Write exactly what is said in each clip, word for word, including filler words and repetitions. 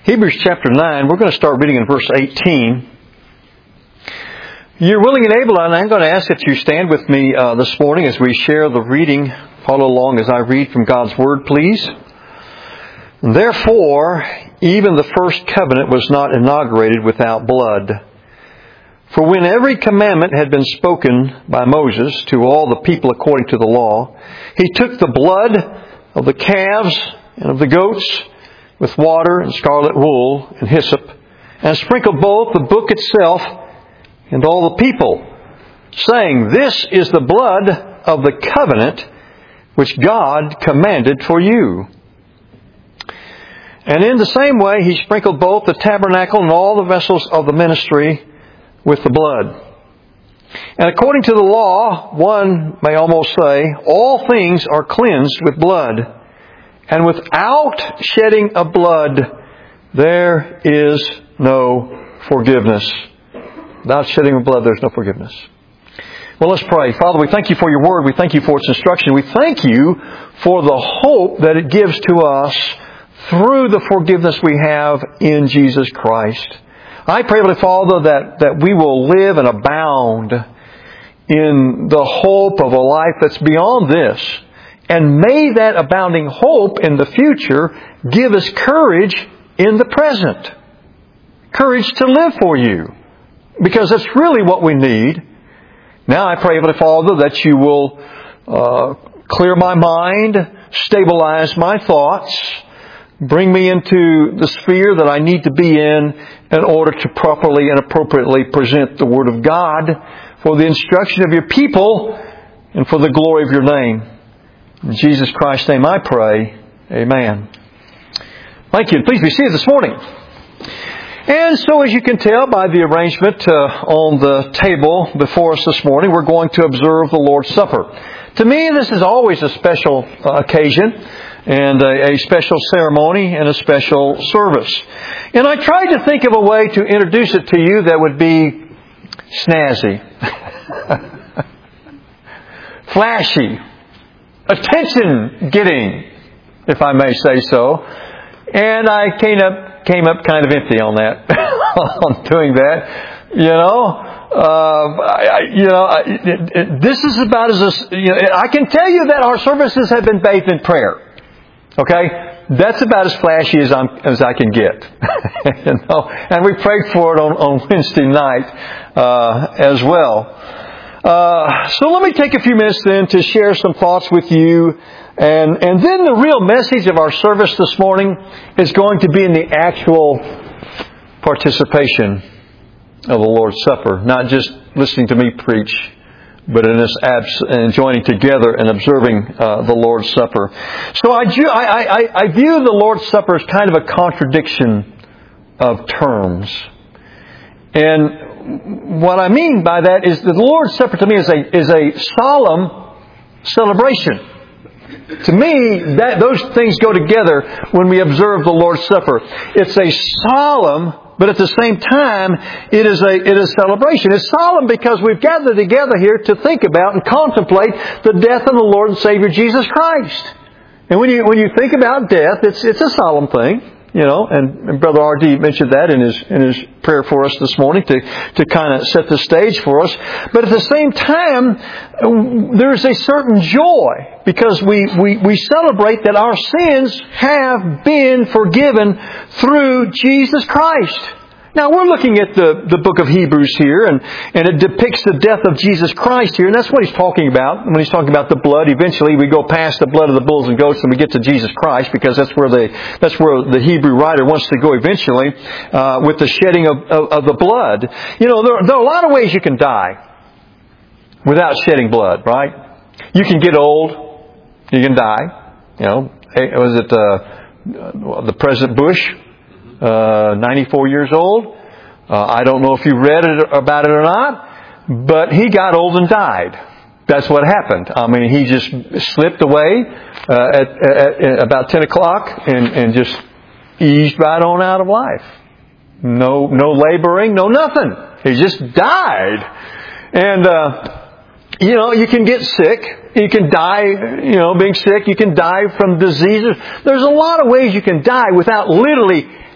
Hebrews chapter nine, we're going to start reading in verse eighteen. You're willing and able, and I'm going to ask that you stand with me uh, this morning as we share the reading. Follow along as I read from God's Word, please. Therefore, even the first covenant was not inaugurated without blood. For when every commandment had been spoken by Moses to all the people according to the law, he took the blood of the calves and of the goats with water and scarlet wool and hyssop, and sprinkled both the book itself and all the people, saying, This is the blood of the covenant which God commanded for you. And in the same way he sprinkled both the tabernacle and all the vessels of the ministry with the blood. And according to the law, one may almost say, all things are cleansed with blood. And without shedding of blood, there is no forgiveness. Without shedding of blood, there's no forgiveness. Well, let's pray. Father, we thank you for your word. We thank you for its instruction. We thank you for the hope that it gives to us through the forgiveness we have in Jesus Christ. I pray, Heavenly Father, that, that we will live and abound in the hope of a life that's beyond this. And may that abounding hope in the future give us courage in the present. Courage to live for you. Because that's really what we need. Now I pray, Heavenly Father, that you will uh, clear my mind, stabilize my thoughts, bring me into the sphere that I need to be in in order to properly and appropriately present the Word of God for the instruction of your people and for the glory of your name. In Jesus Christ's name I pray. Amen. Thank you. Please be seated this morning. And so as you can tell by the arrangement uh, on the table before us this morning, we're going to observe the Lord's Supper. To me, this is always a special uh, occasion and a, a special ceremony and a special service. And I tried to think of a way to introduce it to you that would be snazzy, flashy, attention-getting, if I may say so. And I came up, came up kind of empty on that, on doing that. You know, uh, I, you know, I, it, it, this is about as a, you know, I can tell you that our services have been bathed in prayer. Okay, that's about as flashy as I'm as I can get. You know, and we prayed for it on, on Wednesday night uh, as well. Uh, so let me take a few minutes then to share some thoughts with you. And, and then the real message of our service this morning is going to be in the actual participation of the Lord's Supper. Not just listening to me preach, but in this abs- and joining together and observing uh, the Lord's Supper. So I, ju- I, I, I view the Lord's Supper as kind of a contradiction of terms. And what I mean by that is that the Lord's Supper to me is a is a solemn celebration. To me, that those things go together when we observe the Lord's Supper. It's a solemn, but at the same time, it is a it is a celebration. It's solemn because we've gathered together here to think about and contemplate the death of the Lord and Savior Jesus Christ. And when you when you think about death, it's it's a solemn thing. You know, and, and Brother R D mentioned that in his in his prayer for us this morning to, to kind of set the stage for us. But at the same time, there's a certain joy because we, we, we celebrate that our sins have been forgiven through Jesus Christ. Now, we're looking at the, the book of Hebrews here, and, and it depicts the death of Jesus Christ here, and that's what he's talking about. When he's talking about the blood, eventually we go past the blood of the bulls and goats and we get to Jesus Christ, because that's where the, that's where the Hebrew writer wants to go eventually, uh, with the shedding of, of, of the blood. You know, there, there are a lot of ways you can die without shedding blood, right? You can get old, you can die. You know, was it uh, the President Bush? Uh, ninety-four years old. Uh, I don't know if you read it, about it or not, but he got old and died. That's what happened. I mean, he just slipped away uh, at, at, at about ten o'clock and, and just eased right on out of life. No, no laboring, no nothing. He just died. And, uh, you know, you can get sick. You can die, you know, being sick. You can die from diseases. There's a lot of ways you can die without literally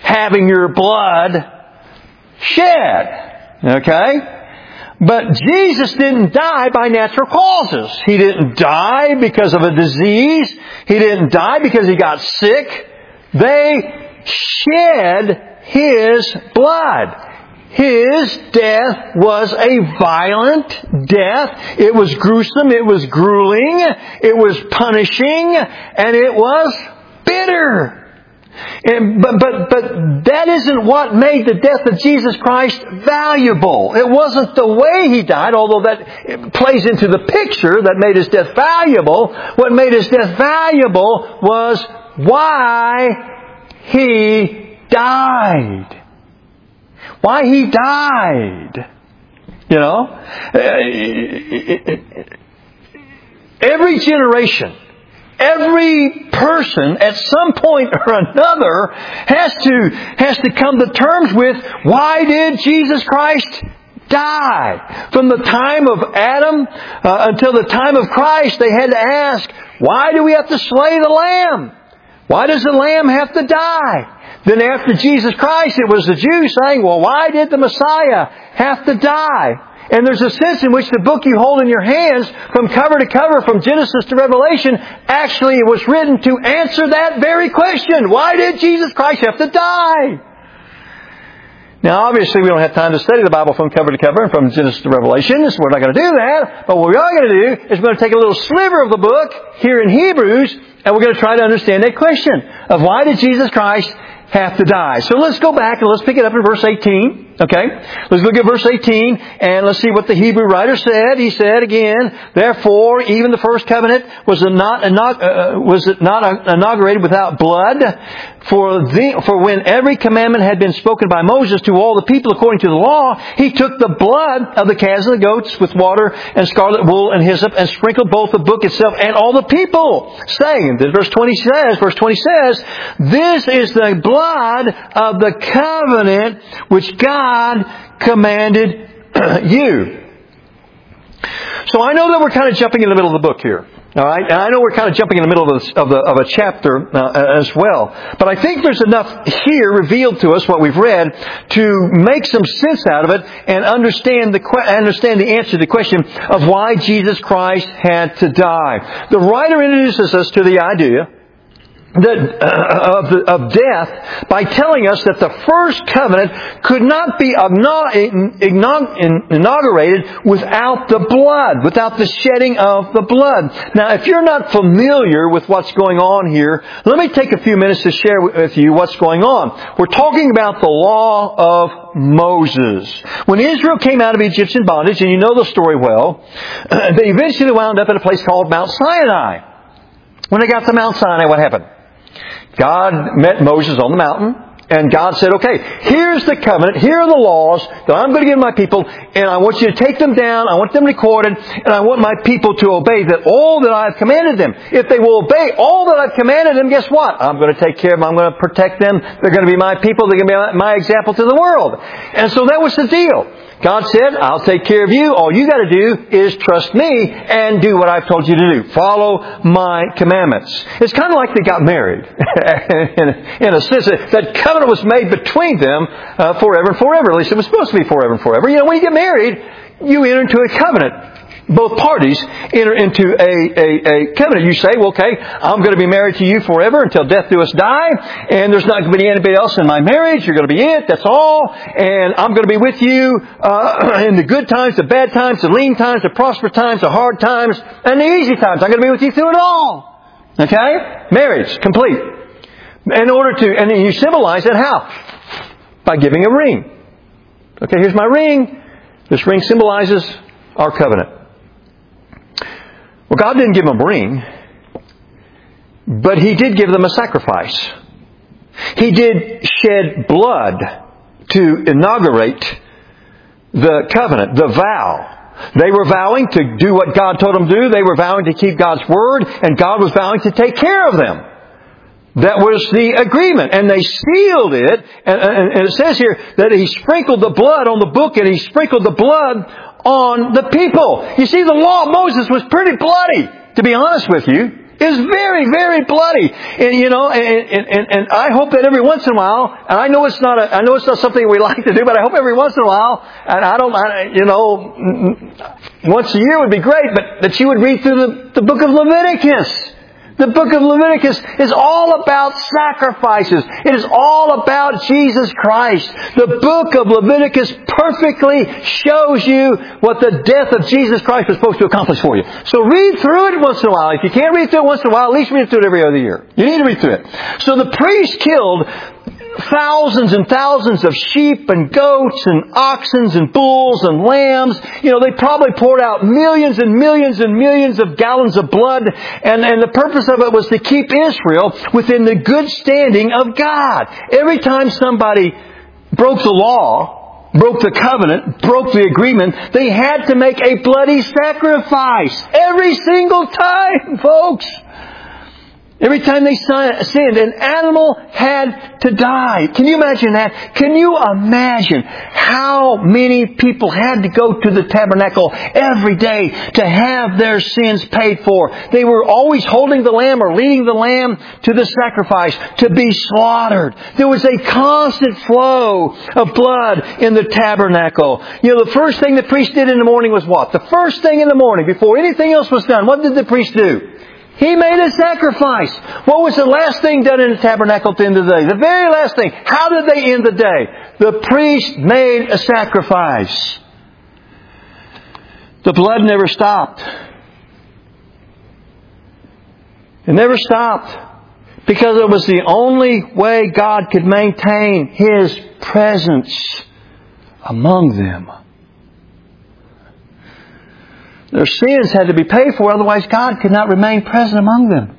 having your blood shed. Okay? But Jesus didn't die by natural causes. He didn't die because of a disease. He didn't die because He got sick. They shed His blood. His death was a violent death. It was gruesome. It was grueling. It was punishing. And it was bitter. And, but, but, but that isn't what made the death of Jesus Christ valuable. It wasn't the way He died, although that plays into the picture that made His death valuable. What made His death valuable was why He died. Why He died. You know? Every generation, every person at some point or another has to, has to come to terms with, why did Jesus Christ die? From the time of Adam uh, until the time of Christ, they had to ask, why do we have to slay the lamb? Why does the lamb have to die? Then after Jesus Christ, it was the Jews saying, well, why did the Messiah have to die? And there's a sense in which the book you hold in your hands, from cover to cover, from Genesis to Revelation, actually it was written to answer that very question. Why did Jesus Christ have to die? Now, obviously, we don't have time to study the Bible from cover to cover and from Genesis to Revelation, so we're not going to do that. But what we are going to do is we're going to take a little sliver of the book here in Hebrews, and we're going to try to understand that question of why did Jesus Christ have to die. So let's go back and let's pick it up in verse eighteen. Okay? Let's look at verse eighteen and let's see what the Hebrew writer said. He said again, therefore, even the first covenant was not, uh, was not inaugurated without blood. For the, for when every commandment had been spoken by Moses to all the people according to the law, he took the blood of the calves and the goats with water and scarlet wool and hyssop and sprinkled both the book itself and all the people, saying, verse twenty says, verse twenty says, this is the blood of the covenant which God commanded you. So I know that we're kind of jumping in the middle of the book here. All right, and I know we're kind of jumping in the middle of, the, of, the, of a chapter uh, as well. But I think there's enough here revealed to us, what we've read, to make some sense out of it and understand the understand the answer to the question of why Jesus Christ had to die. The writer introduces us to the idea that, uh, of, the, of death by telling us that the first covenant could not be inaugurated without the blood, without the shedding of the blood. Now, if you're not familiar with what's going on here, let me take a few minutes to share with you what's going on. We're talking about the law of Moses. When Israel came out of Egyptian bondage, and you know the story well, they eventually wound up at a place called Mount Sinai. When they got to Mount Sinai, what happened? God met Moses on the mountain, and God said, okay, here's the covenant, here are the laws that I'm going to give my people, and I want you to take them down, I want them recorded, and I want my people to obey that all that I've commanded them. If they will obey all that I've commanded them, guess what? I'm going to take care of them, I'm going to protect them, they're going to be my people, they're going to be my example to the world. And so that was the deal. God said, I'll take care of you. All you got to do is trust me and do what I've told you to do. Follow my commandments. It's kind of like they got married. in, in a sense, that covenant was made between them uh, forever and forever. At least it was supposed to be forever and forever. You know, when you get married, you enter into a covenant. Both parties enter into a, a, a covenant. You say, well, okay, I'm going to be married to you forever until death do us die. And there's not going to be anybody else in my marriage. You're going to be it. That's all. And I'm going to be with you uh, in the good times, the bad times, the lean times, the prosperous times, the hard times, and the easy times. I'm going to be with you through it all. Okay? Marriage. Complete. In order to, and you symbolize it how? By giving a ring. Okay, here's my ring. This ring symbolizes our covenant. Well, God didn't give them a ring, but He did give them a sacrifice. He did shed blood to inaugurate the covenant, the vow. They were vowing to do what God told them to do. They were vowing to keep God's word, and God was vowing to take care of them. That was the agreement. And they sealed it, and, and, and it says here that He sprinkled the blood on the book, and He sprinkled the blood on the people. You see, the law of Moses was pretty bloody, to be honest with you. It's very, very bloody. And, you know, and, and, and I hope that every once in a while, and I know it's not a, I know it's not something we like to do, but I hope every once in a while, and I don't, I, you know, once a year would be great, but that you would read through the, the book of Leviticus. The book of Leviticus is all about sacrifices. It is all about Jesus Christ. The book of Leviticus perfectly shows you what the death of Jesus Christ was supposed to accomplish for you. So read through it once in a while. If you can't read through it once in a while, at least read through it every other year. You need to read through it. So the priest killed thousands and thousands of sheep and goats and oxen and bulls and lambs. You know, they probably poured out millions and millions and millions of gallons of blood. And, and the purpose of it was to keep Israel within the good standing of God. Every time somebody broke the law, broke the covenant, broke the agreement, they had to make a bloody sacrifice. Every single time, folks. Every time they sinned, an animal had to die. Can you imagine that? Can you imagine how many people had to go to the tabernacle every day to have their sins paid for? They were always holding the lamb or leading the lamb to the sacrifice to be slaughtered. There was a constant flow of blood in the tabernacle. You know, the first thing the priest did in the morning was what? The first thing in the morning, before anything else was done, what did the priest do? He made a sacrifice. What was the last thing done in the tabernacle at the end of the day? The very last thing. How did they end the day? The priest made a sacrifice. The blood never stopped. It never stopped. Because it was the only way God could maintain His presence among them. Their sins had to be paid for, otherwise God could not remain present among them.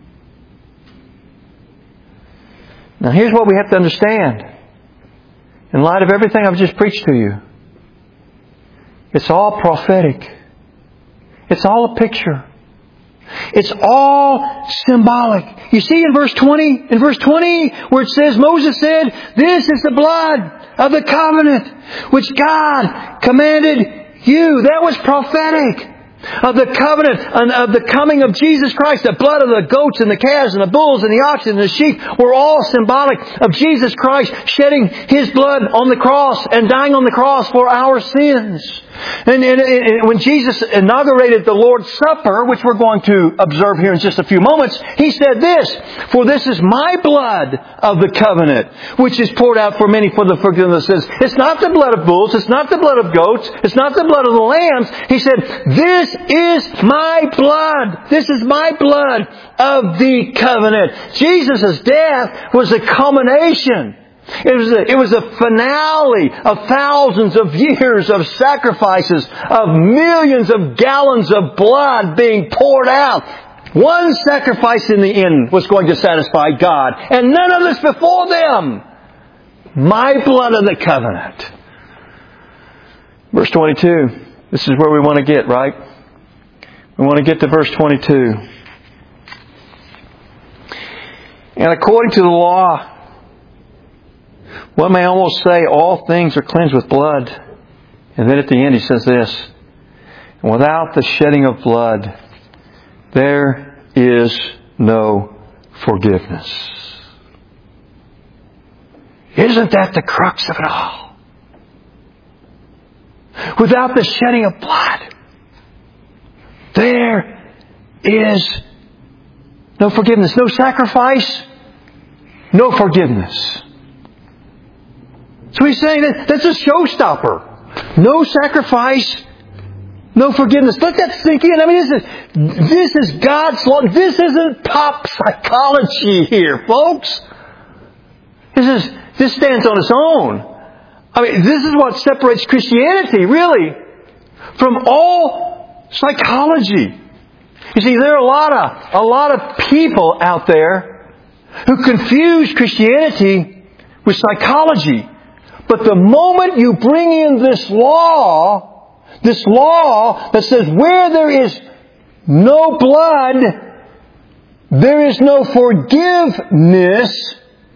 Now here's what we have to understand. In light of everything I've just preached to you, it's all prophetic. It's all a picture. It's all symbolic. You see in verse twenty, in verse twenty, where it says, Moses said, "This is the blood of the covenant which God commanded you." That was prophetic. Of the covenant and of the coming of Jesus Christ. The blood of the goats and the calves and the bulls and the oxen and the sheep were all symbolic of Jesus Christ shedding His blood on the cross and dying on the cross for our sins. And, and, and when Jesus inaugurated the Lord's Supper, which we're going to observe here in just a few moments, He said this, "For this is my blood of the covenant, which is poured out for many for the forgiveness of sins." It's not the blood of bulls. It's not the blood of goats. It's not the blood of the lambs. He said, "This is my blood. This is my blood of the covenant." Jesus' death was a culmination. It was a, it was a finale of thousands of years of sacrifices, of millions of gallons of blood being poured out. One sacrifice in the end was going to satisfy God, and none of this before them. My blood of the covenant. Verse twenty-two. This is where we want to get, right? We want to get to verse twenty-two. And according to the law, one may almost say all things are cleansed with blood. And then at the end He says this, "And without the shedding of blood, there is no forgiveness." Isn't that the crux of it all? Without the shedding of blood, there is no forgiveness. No sacrifice, no forgiveness. So He's saying that that's a showstopper. No sacrifice, no forgiveness. Let that sink in. I mean, this is, this is God's law. This isn't pop psychology here, folks. This is, this stands on its own. I mean, this is what separates Christianity, really, from all psychology. You see, there are a lot of, a lot of people out there who confuse Christianity with psychology. But the moment you bring in this law, this law that says where there is no blood, there is no forgiveness,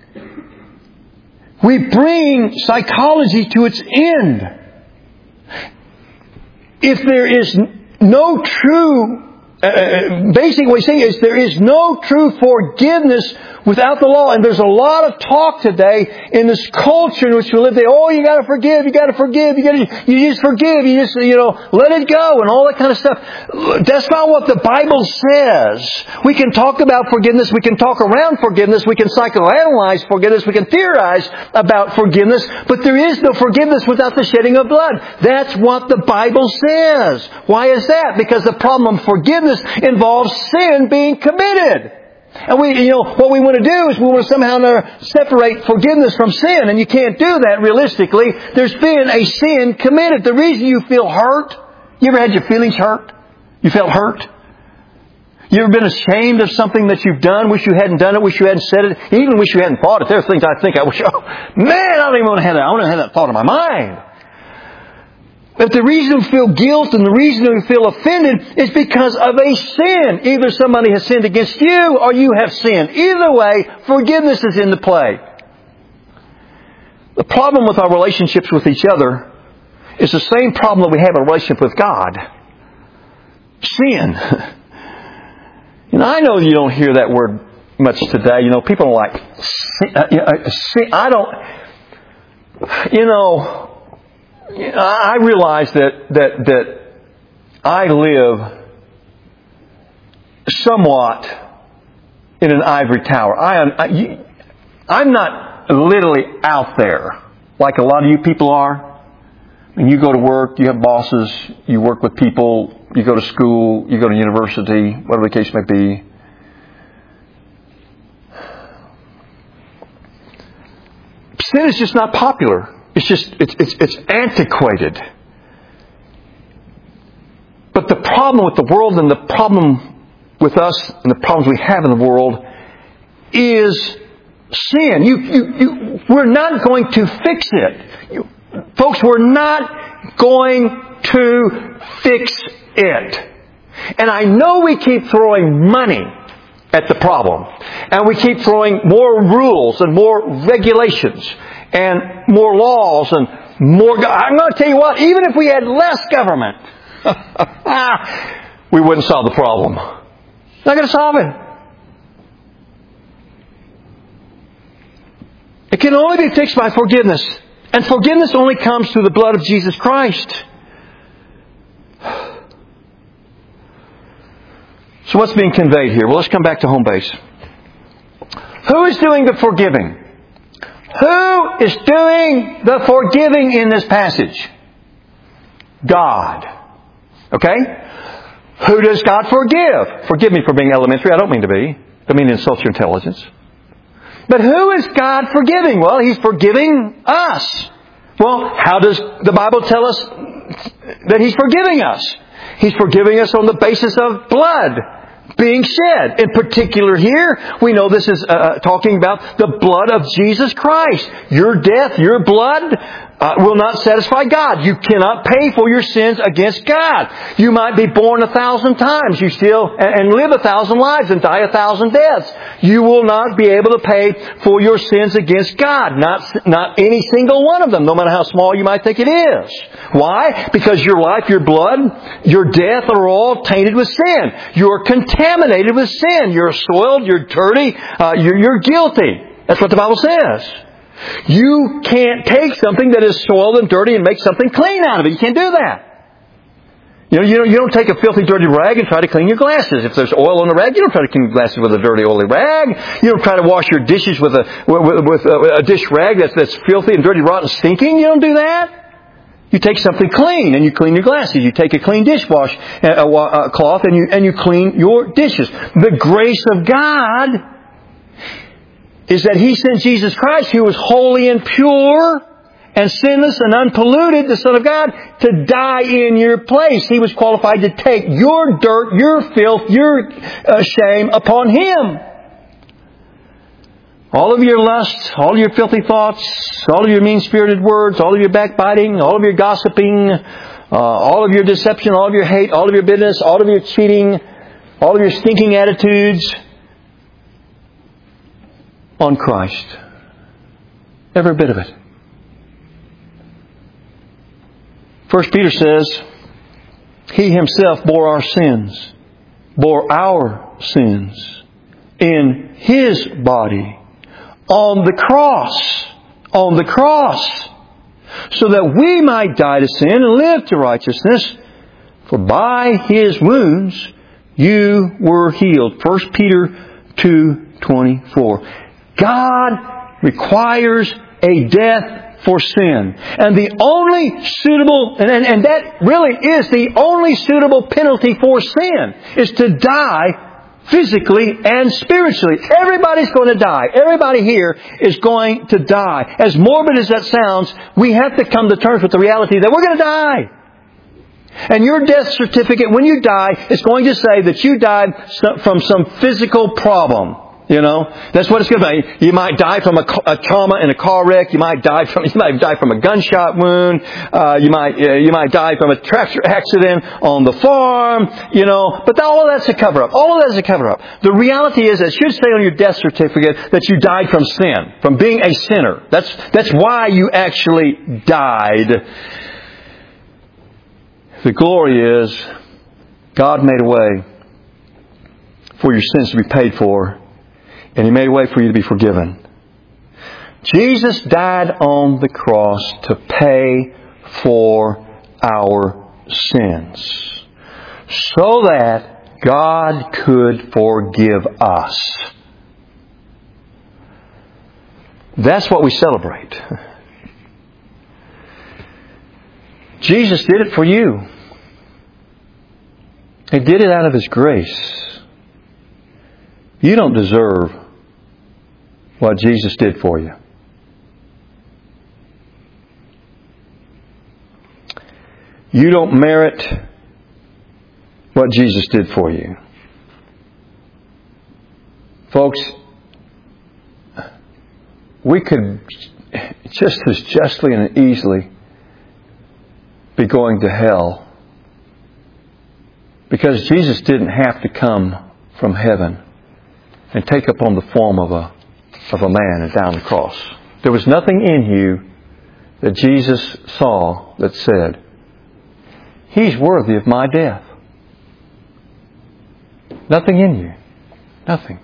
we bring psychology to its end. If there is no true uh, basically what he's saying is there is no true forgiveness without the law. And there's a lot of talk today in this culture in which we live. They, oh, you got to forgive, you got to forgive, you got to, you just forgive, you just, you know, let it go, and all that kind of stuff. That's not what the Bible says. We can talk about forgiveness, we can talk around forgiveness, we can psychoanalyze forgiveness, we can theorize about forgiveness, but there is no forgiveness without the shedding of blood. That's what the Bible says. Why is that? Because the problem of forgiveness involves sin being committed. And we, you know, what we want to do is we want to somehow separate forgiveness from sin, and you can't do that realistically. There's been a sin committed. The reason you feel hurt, you ever had your feelings hurt? You felt hurt? You ever been ashamed of something that you've done? Wish you hadn't done it, wish you hadn't said it, even wish you hadn't thought it. There are things I think I wish, oh, man, I don't even want to have that. I want to have that thought in my mind. But the reason we feel guilt and the reason we feel offended is because of a sin. Either somebody has sinned against you or you have sinned. Either way, forgiveness is in the play. The problem with our relationships with each other is the same problem that we have in a relationship with God. Sin. You know, I know you don't hear that word much today. You know, people are like, sin. I don't, you know, I realize that, that, that I live somewhat in an ivory tower. I am, I, you, I'm not literally out there like a lot of you people are. I mean, you go to work, you have bosses, you work with people, you go to school, you go to university, whatever the case may be. Sin is just not popular. It's just, it's, it's, it's antiquated. But the problem with the world and the problem with us and the problems we have in the world is sin. You, you, you, we're not going to fix it. You, folks, we're not going to fix it. And I know we keep throwing money at the problem. And we keep throwing more rules and more regulations and more laws and more... Go- I'm going to tell you what, even if we had less government, we wouldn't solve the problem. Not going to solve it. It can only be fixed by forgiveness. And forgiveness only comes through the blood of Jesus Christ. So what's being conveyed here? Well, let's come back to home base. Who is doing the forgiving? Who is doing the forgiving in this passage? God. Okay? Who does God forgive? Forgive me for being elementary. I don't mean to be. I don't mean to insult your intelligence. But who is God forgiving? Well, He's forgiving us. Well, how does the Bible tell us that He's forgiving us? He's forgiving us on the basis of blood being shed. In particular here, we know this is uh, talking about the blood of Jesus Christ. Your death, your blood uh, will not satisfy God. You cannot pay for your sins against God. You might be born a thousand times, you still and, and live a thousand lives and die a thousand deaths. You will not be able to pay for your sins against God. Not, not any single one of them, no matter how small you might think it is. Why? Because your life, your blood, your death are all tainted with sin. You're contaminated with sin. You're soiled, you're dirty, uh, you're, you're guilty. That's what the Bible says. You can't take something that is soiled and dirty and make something clean out of it. You can't do that. You know, you don't, you don't take a filthy, dirty rag and try to clean your glasses. If there's oil on the rag, you don't try to clean your glasses with a dirty, oily rag. You don't try to wash your dishes with a with, with a, a dish rag that's that's filthy and dirty, rotten, stinking. You don't do that. You take something clean and you clean your glasses. You take a clean dishwash uh, uh, cloth and you and you clean your dishes. The grace of God is that He sent Jesus Christ, who was holy and pure and sinless and unpolluted, the Son of God, to die in your place. He was qualified to take your dirt, your filth, your uh, shame upon Him. All of your lusts, all of your filthy thoughts, all of your mean-spirited words, all of your backbiting, all of your gossiping, uh, all of your deception, all of your hate, all of your bitterness, all of your cheating, all of your stinking attitudes, on Christ. Every bit of it. First Peter says, He Himself bore our sins bore our sins in His body on the cross. On the cross. So that we might die to sin and live to righteousness. For by His wounds you were healed. First Peter two twenty-four. God requires a death for sin. And the only suitable, and, and, and that really is the only suitable penalty for sin, is to die physically and spiritually. Everybody's going to die. Everybody here is going to die. As morbid as that sounds, we have to come to terms with the reality that we're going to die. And your death certificate, when you die, is going to say that you died from some physical problem. You know, that's what it's going to be. You might die from a, a trauma in a car wreck. You might die from you might die from a gunshot wound. Uh, you might uh, you might die from a tractor accident on the farm. You know, but all of that's a cover up. All of that's a cover up. The reality is, it should say on your death certificate that you died from sin, from being a sinner. That's that's why you actually died. The glory is, God made a way for your sins to be paid for. And He made a way for you to be forgiven. Jesus died on the cross to pay for our sins, so that God could forgive us. That's what we celebrate. Jesus did it for you. He did it out of His grace. You don't deserve what Jesus did for you. You don't merit what Jesus did for you. Folks, we could just as justly and easily be going to hell, because Jesus didn't have to come from heaven and take upon the form of a of a man and down the cross. There was nothing in you that Jesus saw that said, He's worthy of my death. Nothing in you. Nothing.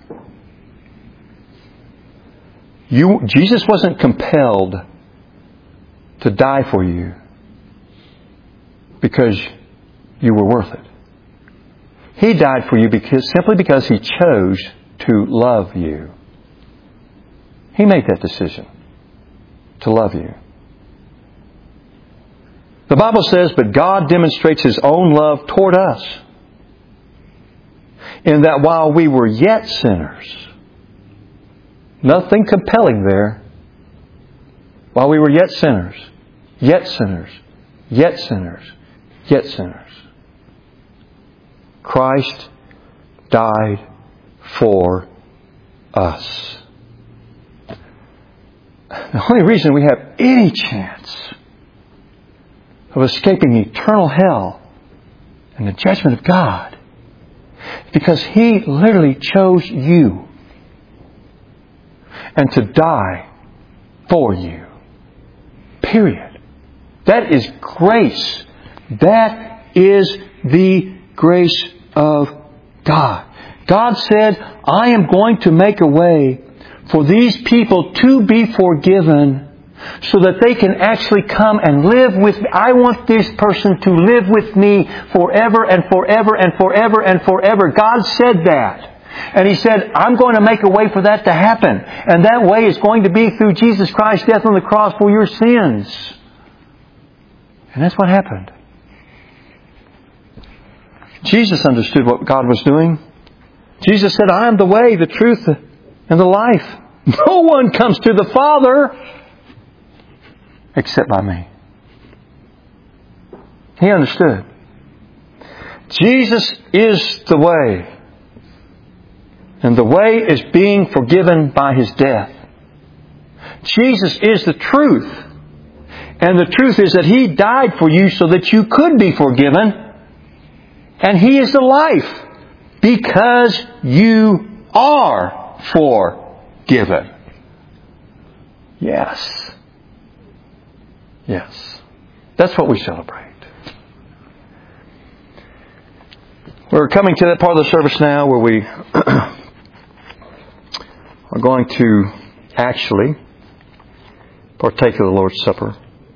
You, Jesus wasn't compelled to die for you because you were worth it. He died for you because simply because He chose to love you. He made that decision to love you. The Bible says, but God demonstrates His own love toward us, in that while we were yet sinners, nothing compelling there, while we were yet sinners, yet sinners, yet sinners, yet sinners, Christ died for us. The only reason we have any chance of escaping eternal hell and the judgment of God is because He literally chose you and to die for you. Period. That is grace. That is the grace of God. God said, I am going to make a way for these people to be forgiven so that they can actually come and live with me. I want this person to live with me forever and forever and forever and forever. God said that. And He said, I'm going to make a way for that to happen. And that way is going to be through Jesus Christ's death on the cross for your sins. And that's what happened. Jesus understood what God was doing. Jesus said, I am the way, the truth, and the life. No one comes to the Father except by me. He understood. Jesus is the way. And the way is being forgiven by His death. Jesus is the truth. And the truth is that He died for you so that you could be forgiven. And He is the life because you are forgiven. Yes. Yes. That's what we celebrate. We're coming to that part of the service now where we are going to actually partake of the Lord's Supper.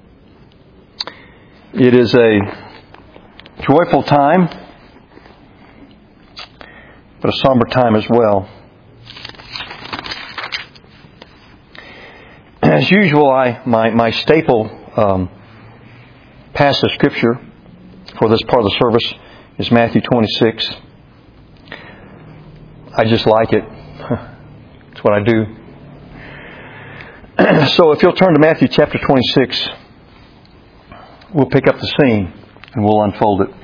It is a joyful time, but a somber time as well. As usual, I my, my staple um, passage of Scripture for this part of the service is Matthew twenty-six. I just like it. It's what I do. So if you'll turn to Matthew chapter twenty-six, we'll pick up the scene and we'll unfold it.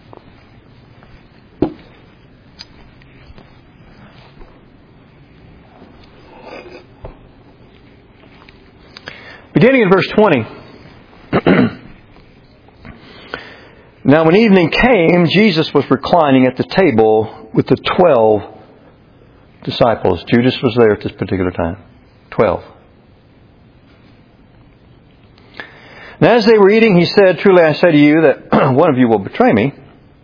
Beginning in verse twenty. Now when evening came, Jesus was reclining at the table with the twelve disciples. Judas was there at this particular time. Twelve. And as they were eating, he said, "Truly I say to you that one of you will betray me."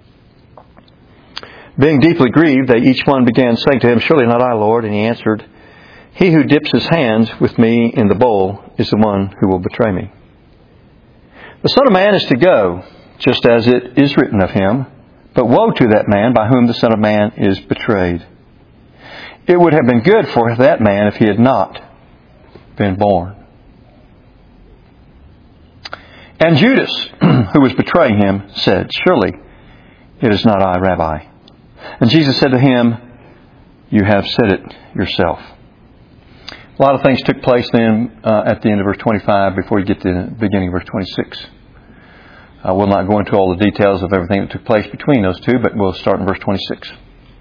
Being deeply grieved, they each one began saying to him, "Surely not I, Lord." And he answered, "He who dips his hands with me in the bowl is the one who will betray me. The Son of Man is to go, just as it is written of him. But woe to that man by whom the Son of Man is betrayed. It would have been good for that man if he had not been born." And Judas, who was betraying him, said, "Surely it is not I, Rabbi." And Jesus said to him, "You have said it yourself." A lot of things took place then uh, at the end of verse twenty-five before you get to the beginning of verse twenty-six. I will not go into all the details of everything that took place between those two, but we'll start in verse twenty-six.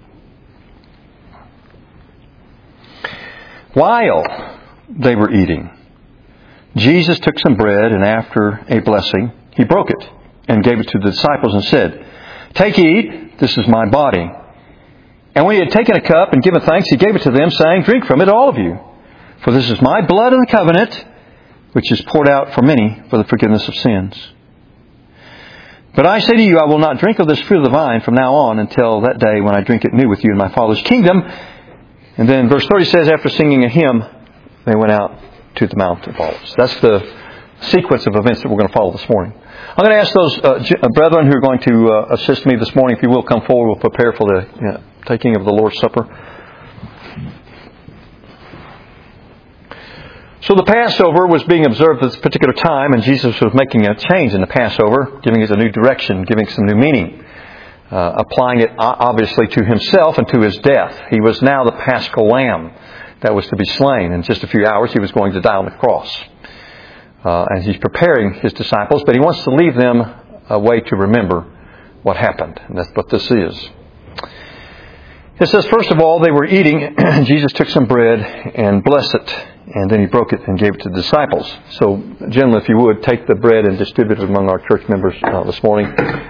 While they were eating, Jesus took some bread, and after a blessing, he broke it and gave it to the disciples and said, "Take, eat, this is my body." And when he had taken a cup and given thanks, he gave it to them, saying, "Drink from it, all of you. For this is my blood of the covenant, which is poured out for many for the forgiveness of sins. But I say to you, I will not drink of this fruit of the vine from now on until that day when I drink it new with you in my Father's kingdom." And then verse thirty says, after singing a hymn, they went out to the Mount of Olives. That's the sequence of events that we're going to follow this morning. I'm going to ask those uh, j- uh, brethren who are going to uh, assist me this morning, if you will, come forward. We'll prepare for the you know, taking of the Lord's Supper. So the Passover was being observed at this particular time, and Jesus was making a change in the Passover, giving it a new direction, giving some new meaning, uh, applying it obviously to himself and to his death. He was now the Paschal Lamb that was to be slain. In just a few hours, he was going to die on the cross. Uh, and he's preparing his disciples, but he wants to leave them a way to remember what happened. And that's what this is. It says, first of all, they were eating, and Jesus took some bread and blessed it. And then he broke it and gave it to the disciples. So, gentlemen, if you would, take the bread and distribute it among our church members uh, this morning.